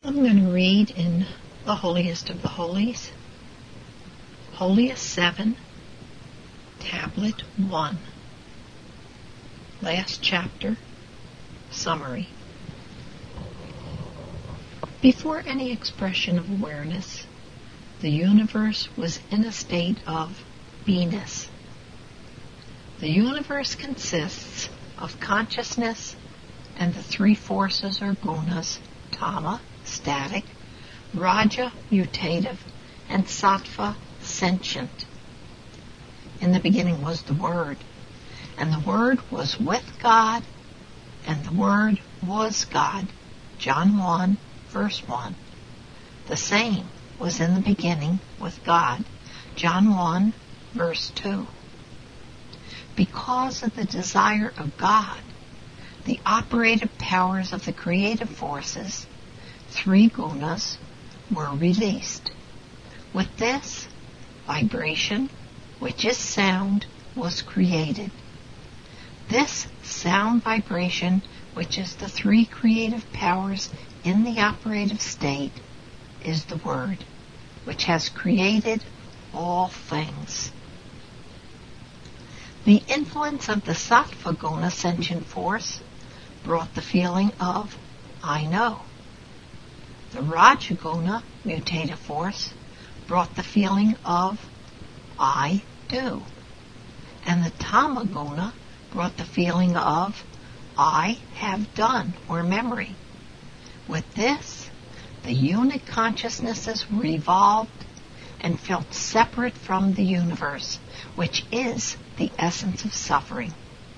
I'm going to read in the Holiest of the Holies, Holiest 7, Tablet 1, last chapter, summary. Before any expression of awareness, the universe was in a state of beingness. The universe consists of consciousness and the three forces or gunas, Tama, static, Raja, mutative, and Sattva, sentient. In the beginning was the Word, and the Word was with God, and the Word was God. John 1, verse 1. The same was in the beginning with God. John 1, verse 2. Because of the desire of God, the operative powers of the creative forces, three gunas, were released. With this, vibration, which is sound, was created. This sound vibration, which is the three creative powers in the operative state, is the Word, which has created all things. The influence of the Sattva guna sentient force brought the feeling of I know. The Raja guna mutative force brought the feeling of I do. And the Tama guna brought the feeling of I have done, or memory. With this, the unit consciousnesses revolved and felt separate from the universe, which is the essence of suffering.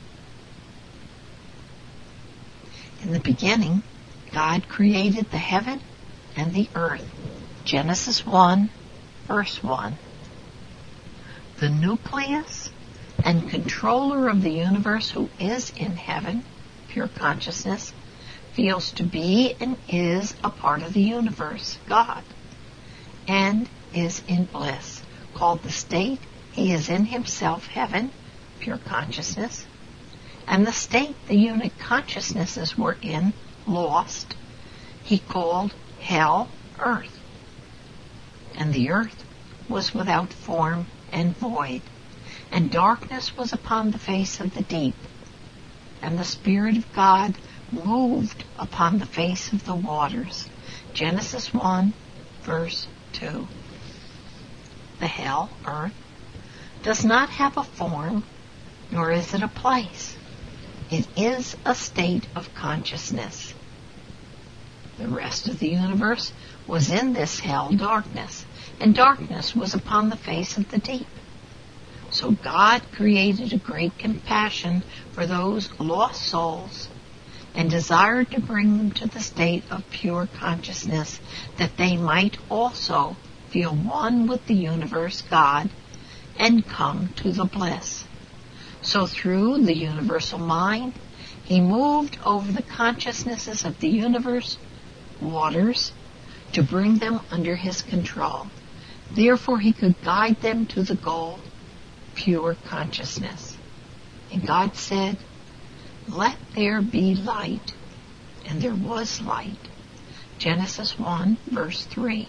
In the beginning, God created the heaven and the earth. Genesis 1, verse 1. The nucleus and controller of the universe, who is in heaven, pure consciousness, feels to be and is a part of the universe, God, and is in bliss, called the state he is in himself, heaven, pure consciousness, and the state the unit consciousnesses were in, lost, he called hell, earth. And the earth was without form and void, and darkness was upon the face of the deep, and the Spirit of God moved upon the face of the waters. Genesis 1, verse 2. The hell, earth, does not have a form, nor is it a place. It is a state of consciousness. The rest of the universe was in this hell darkness, and darkness was upon the face of the deep. So God created a great compassion for those lost souls and desired to bring them to the state of pure consciousness, that they might also feel one with the universe, God, and come to the bliss. So through the universal mind, he moved over the consciousnesses of the universe, waters, to bring them under his control. Therefore he could guide them to the goal, pure consciousness. And God said, "Let there be light." And there was light. Genesis 1, verse 3.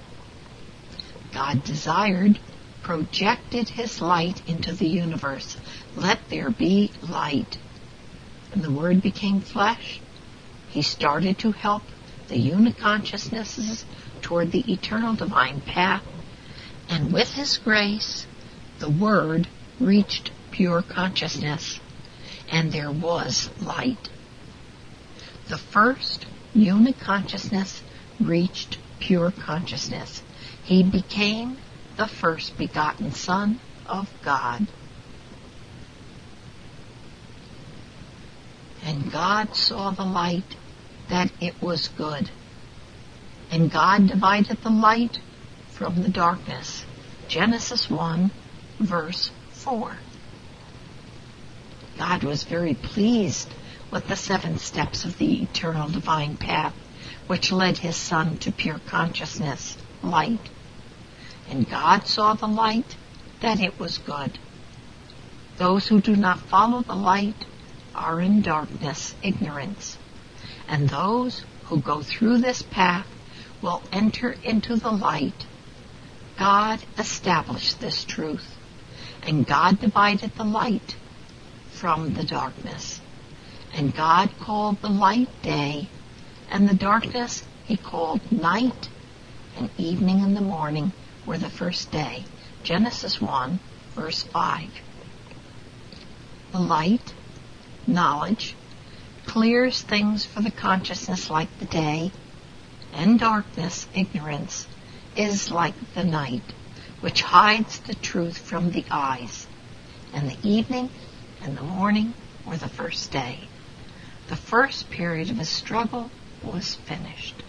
God desired, projected his light into the universe. Let there be light. And the Word became flesh. He started to help the unit consciousnesses toward the eternal divine path. And with his grace, the Word reached pure consciousness, and there was light. The first unit consciousness reached pure consciousness. He became the first begotten Son of God. And God saw the light, that it was good. And God divided the light from the darkness. Genesis 1, verse 4. God was very pleased with the 7 steps of the eternal divine path, which led his Son to pure consciousness, light. And God saw the light, that it was good. Those who do not follow the light are in darkness, ignorance. And those who go through this path will enter into the light, God established this truth, and God divided the light from the darkness. And God called the light day, and the darkness he called night, and evening and the morning were the first day. Genesis 1, verse 5. The light, knowledge, clears things for the consciousness like the day, and darkness, ignorance, is like the night, which hides the truth from the eyes. And the evening and the morning were the first day. The first period of his struggle was finished.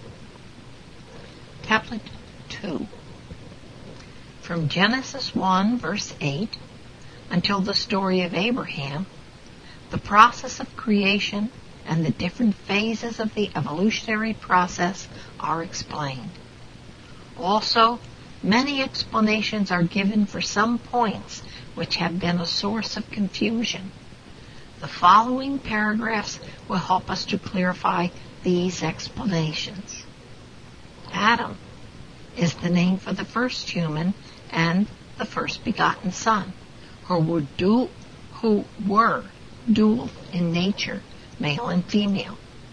Tablet 2. From Genesis 1, verse 8, until the story of Abraham, the process of creation and the different phases of the evolutionary process are explained. Also, many explanations are given for some points which have been a source of confusion. The following paragraphs will help us to clarify these explanations. Adam is the name for the first human and the first begotten son, who were dual in nature, male and female.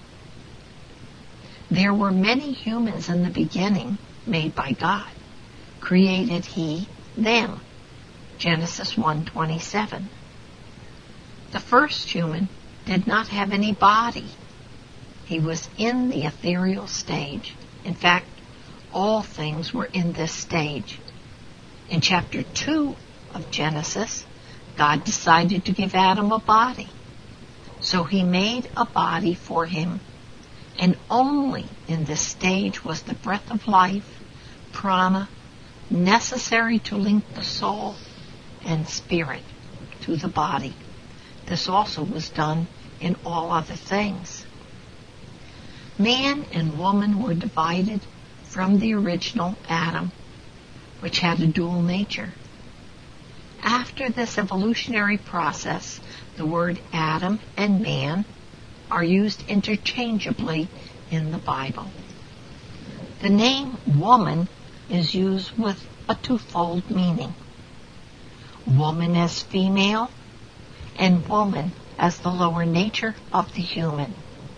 There were many humans in the beginning, made by God. Created he them. Genesis 1:27. The first human did not have any body. He was in the ethereal stage. In fact, all things were in this stage. In chapter 2 of Genesis, God decided to give Adam a body. So he made a body for him, and only in this stage was the breath of life, prana, necessary to link the soul and spirit to the body. This also was done in all other things. Man and woman were divided from the original Adam, which had a dual nature. After this evolutionary process, the word Adam and man are used interchangeably in the Bible. The name woman is used with a twofold meaning. Woman as female, and woman as the lower nature of the human.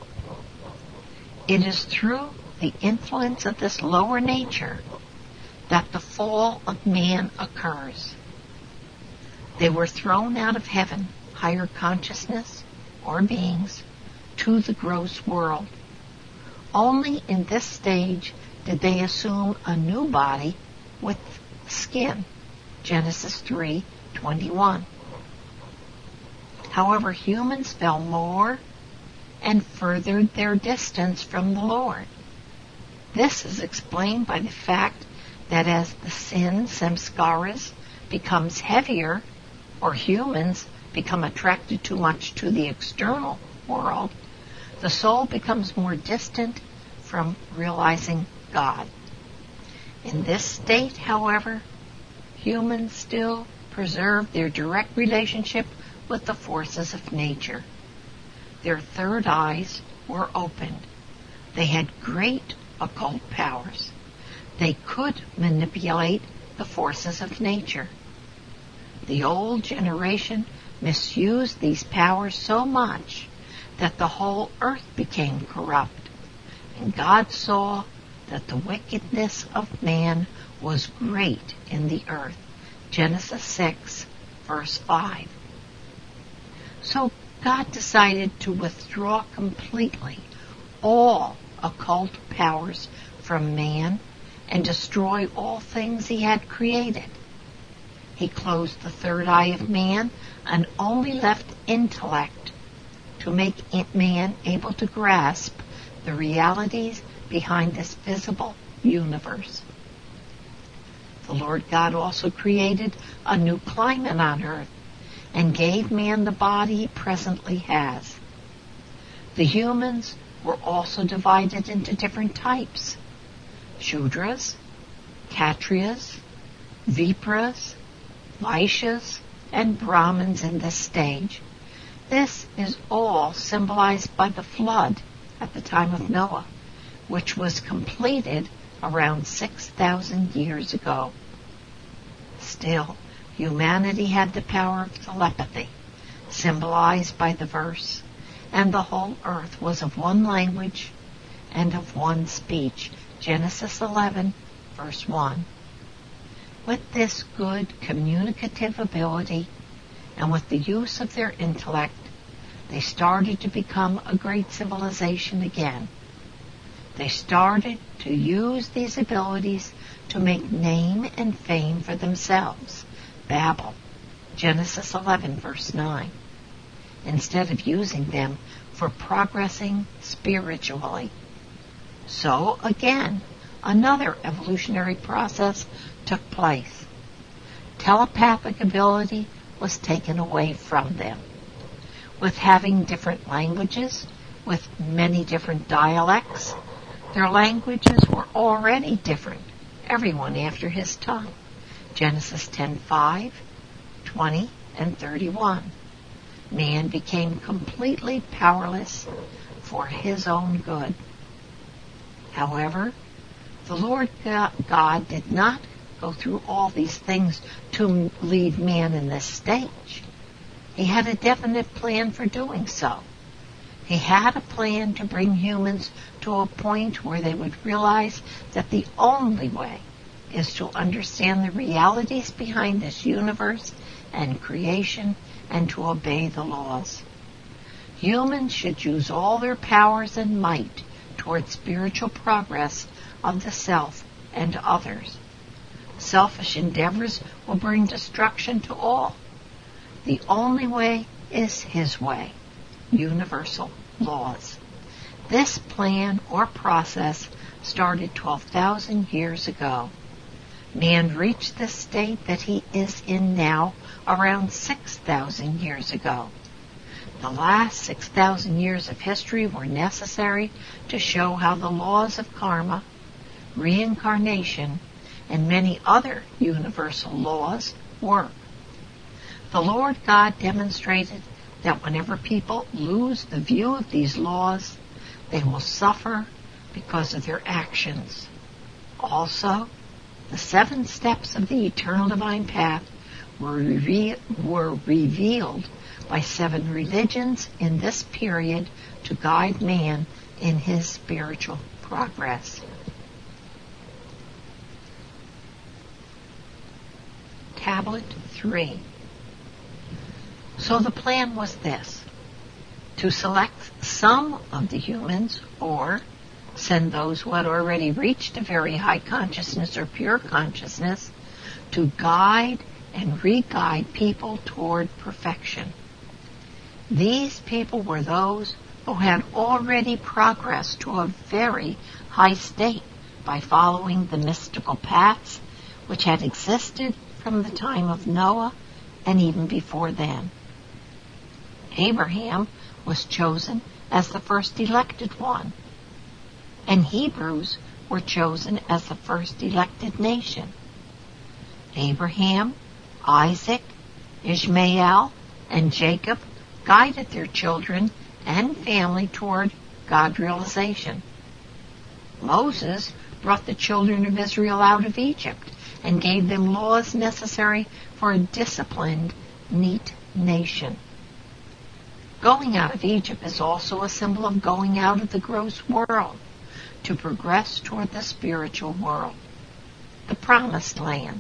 It is through the influence of this lower nature that the fall of man occurs. They were thrown out of heaven, higher consciousness, or beings, to the gross world. Only in this stage did they assume a new body with skin. Genesis 3:21. However, humans fell more and furthered their distance from the Lord. This is explained by the fact that as the sin, samskaras, becomes heavier, or humans become attracted too much to the external world, the soul becomes more distant from realizing God. In this state, however, humans still preserve their direct relationship with the forces of nature. Their third eyes were opened. They had great occult powers. They could manipulate the forces of nature. The old generation misused these powers so much that the whole earth became corrupt, and God saw that the wickedness of man was great in the earth. Genesis 6, verse 5. So God decided to withdraw completely all occult powers from man and destroy all things he had created. He closed the third eye of man and only left intellect to make man able to grasp the realities behind this visible universe. The Lord God also created a new climate on earth and gave man the body he presently has. The humans were also divided into different types: Shudras, Kshatriyas, Vipras, Vaishyas, and Brahmins in this stage. This is all symbolized by the flood at the time of Noah, which was completed around 6,000 years ago. Still, humanity had the power of telepathy, symbolized by the verse, and the whole earth was of one language and of one speech. Genesis 11, verse 1. With this good communicative ability and with the use of their intellect, they started to become a great civilization again. They started to use these abilities to make name and fame for themselves. Babel, Genesis 11, verse 9. Instead of using them for progressing spiritually. So, again, another evolutionary process took place. Telepathic ability was taken away from them. With having different languages, with many different dialects, their languages were already different, everyone after his tongue. Genesis 10:5, 20, and 31. Man became completely powerless for his own good. However, the Lord God did not go through all these things to leave man in this stage. He had a definite plan for doing so. He had a plan to bring humans to a point where they would realize that the only way is to understand the realities behind this universe and creation and to obey the laws. Humans should use all their powers and might toward spiritual progress of the self and others. Selfish endeavors will bring destruction to all. The only way is His way, universal laws. This plan or process started 12,000 years ago. Man reached the state that he is in now around 6,000 years ago. The last 6,000 years of history were necessary to show how the laws of karma, reincarnation, and many other universal laws work. The Lord God demonstrated that whenever people lose the view of these laws, they will suffer because of their actions. Also, the 7 steps of the eternal divine path were revealed by 7 religions in this period to guide man in his spiritual progress. Tablet 3. So the plan was this: to select some of the humans, or send those who had already reached a very high consciousness or pure consciousness, to guide and re-guide people toward perfection. These people were those who had already progressed to a very high state by following the mystical paths which had existed from the time of Noah and even before then. Abraham was chosen as the first elected one, and Hebrews were chosen as the first elected nation. Abraham, Isaac, Ishmael, and Jacob guided their children and family toward God realization. Moses brought the children of Israel out of Egypt and gave them laws necessary for a disciplined, neat nation. Going out of Egypt is also a symbol of going out of the gross world to progress toward the spiritual world, the promised land.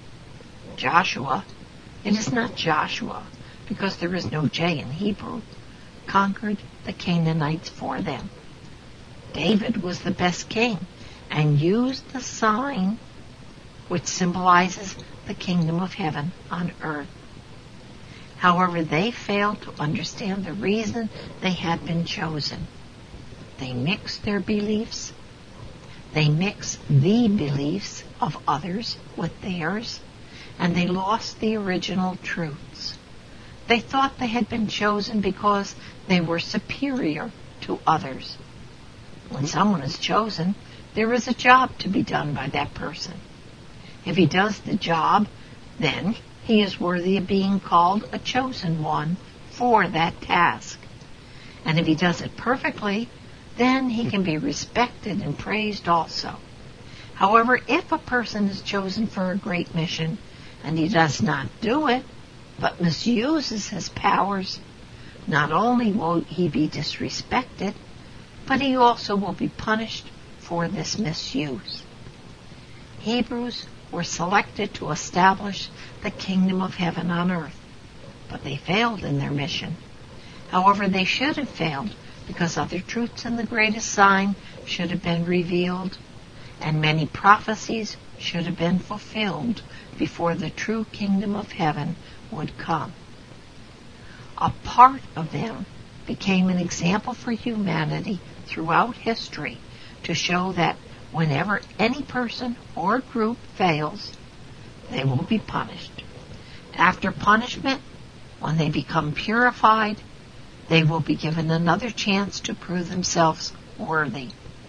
Joshua, it is not Joshua, because there is no J in Hebrew, conquered the Canaanites for them. David was the best king and used the sign which symbolizes the kingdom of heaven on earth. However, they failed to understand the reason they had been chosen. They mixed their beliefs. They mixed the beliefs of others with theirs, and they lost the original truths. They thought they had been chosen because they were superior to others. When someone is chosen, there is a job to be done by that person. If he does the job, then he is worthy of being called a chosen one for that task. And if he does it perfectly, then he can be respected and praised also. However, if a person is chosen for a great mission and he does not do it, but misuses his powers, not only will he be disrespected, but he also will be punished for this misuse. Hebrews were selected to establish the kingdom of heaven on earth, but they failed in their mission. However, they should have failed because other truths in the greatest sign should have been revealed, and many prophecies should have been fulfilled before the true kingdom of heaven would come. A part of them became an example for humanity throughout history to show that whenever any person or group fails, they will be punished. After punishment, when they become purified, they will be given another chance to prove themselves worthy.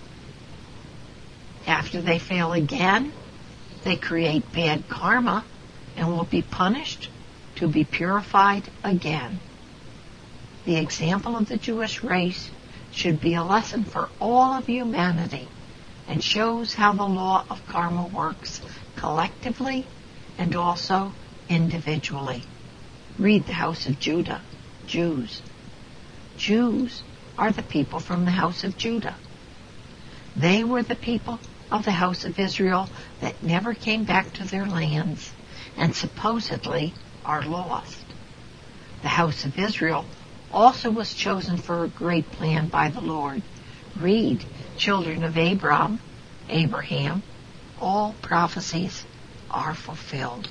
After they fail again, they create bad karma and will be punished to be purified again. The example of the Jewish race should be a lesson for all of humanity and shows how the law of karma works collectively and also individually. Read the House of Judah, Jews. Jews are the people from the house of Judah. They were the people of the house of Israel that never came back to their lands and supposedly are lost. The house of Israel also was chosen for a great plan by the Lord. Read, children of Abraham, all prophecies are fulfilled.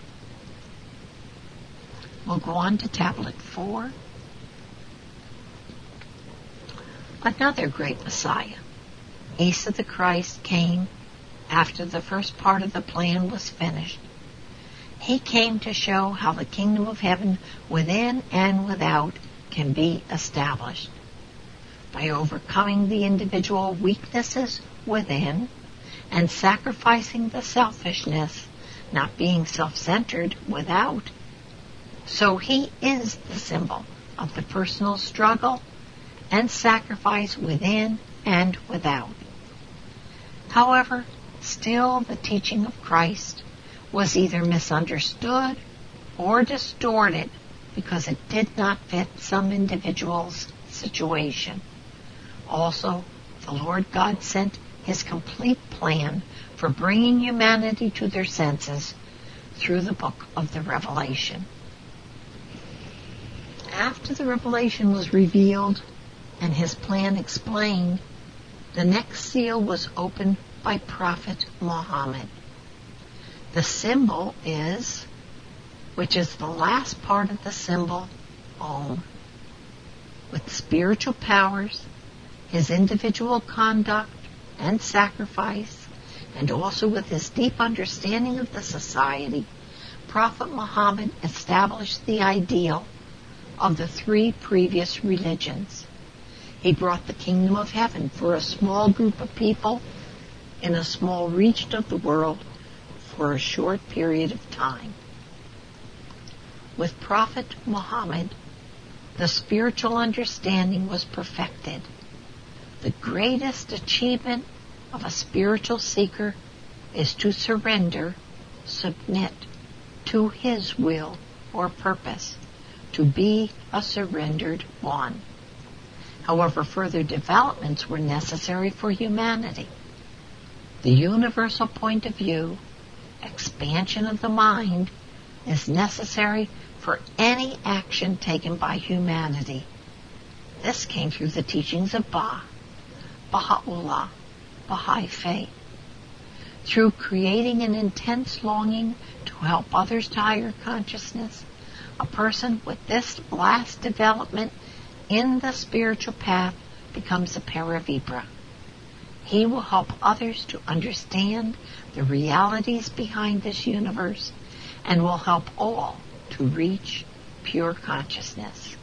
We'll go on to tablet 4. Another great Messiah, Isa the Christ, came after the first part of the plan was finished. He came to show how the kingdom of heaven within and without can be established. By overcoming the individual weaknesses within and sacrificing the selfishness, not being self-centered without. So he is the symbol of the personal struggle and sacrifice within and without. However, still the teaching of Christ was either misunderstood or distorted because it did not fit some individual's situation. Also, the Lord God sent his complete plan for bringing humanity to their senses through the book of the Revelation. After the Revelation was revealed and his plan explained, the next seal was opened by Prophet Muhammad. The symbol is, which is the last part of the symbol, Om. With spiritual powers, his individual conduct and sacrifice, and also with his deep understanding of the society, Prophet Muhammad established the ideal of the 3 previous religions. He brought the kingdom of heaven for a small group of people in a small region of the world for a short period of time. With Prophet Muhammad, the spiritual understanding was perfected. The greatest achievement of a spiritual seeker is to surrender, submit to his will or purpose, to be a surrendered one. However, further developments were necessary for humanity. The universal point of view, expansion of the mind, is necessary for any action taken by humanity. This came through the teachings of Baha'u'llah, Baha'i Faith. Through creating an intense longing to help others to higher consciousness, a person with this last development in the spiritual path becomes a Paravipra. He will help others to understand the realities behind this universe and will help all to reach pure consciousness.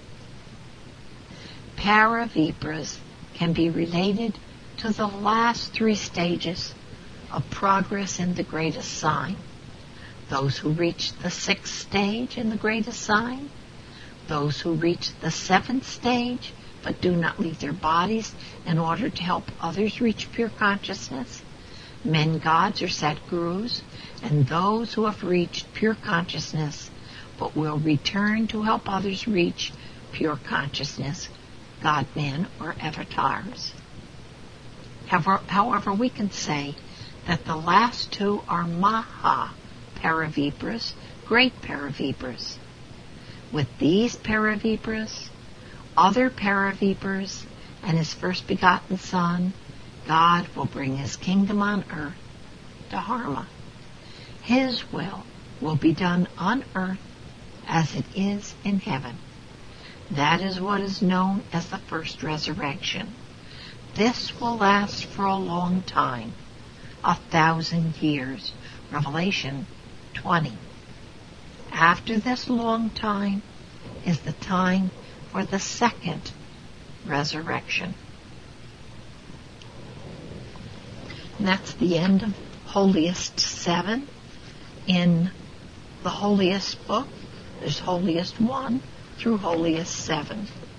Paravipras can be related to the last 3 stages of progress in the greatest sign. Those who reach the 6th stage in the greatest sign, those who reach the 7th stage but do not leave their bodies in order to help others reach pure consciousness. Men gods are Satgurus, and those who have reached pure consciousness but will return to help others reach pure consciousness, God-men or avatars. However, we can say that the last two are Maha Paravipras, great Paravipras. With these Paravipras, other Paravipras, and his first begotten Son, God will bring his kingdom on earth, Dharma. His will be done on earth as it is in heaven. That is what is known as the first resurrection. This will last for a long time, 1,000 years. Revelation 20. After this long time is the time for the second resurrection. And that's the end of Holiest 7. In the Holiest book, there's Holiest 1 through Holiest 7.